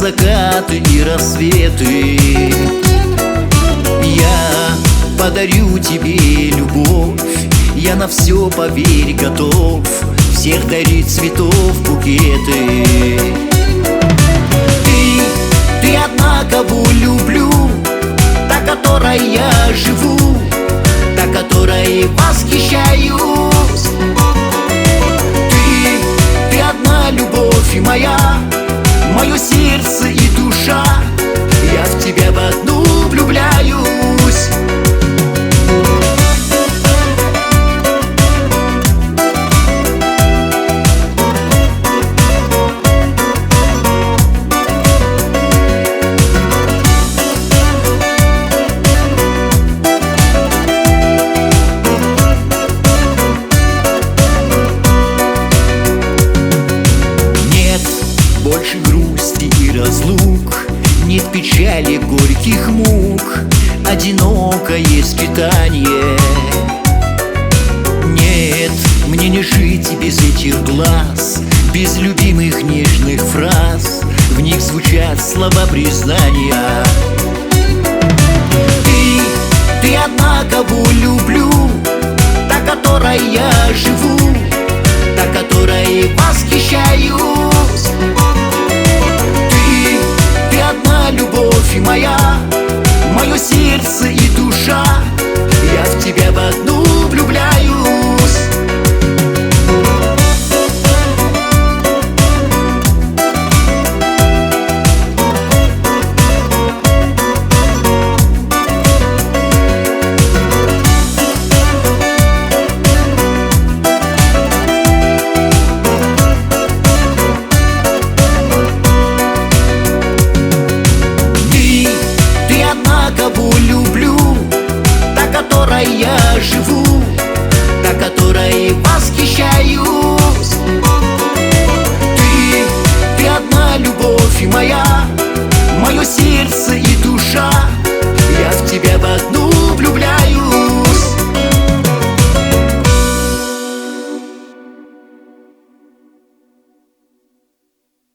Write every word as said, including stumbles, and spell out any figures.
закаты и рассветы. Я подарю тебе любовь, я на все, поверь, готов всех дарить цветов букеты. Ты, ты одна, кого люблю, та, которой я живу, та, которой восхищаюсь. Ты, ты одна любовь и моя, мое сердце и душа, я в тебя в одну влюбляюсь. Больше грусти и разлук, нет печали, горьких мук, одинокое скитание. Нет, мне не жить без этих глаз, без любимых нежных фраз, в них звучат слова признания. Ты, ты одна, кого люблю, та, которой я живу, та, которой восхищаюсь. Любовь и моя, мое сердце и душа, я в тебя в одну влюбляюсь. Кого люблю, та, которой я живу, та, которой восхищаюсь. Ты, ты одна любовь и моя, мое сердце и душа, я в тебя в одну влюбляюсь.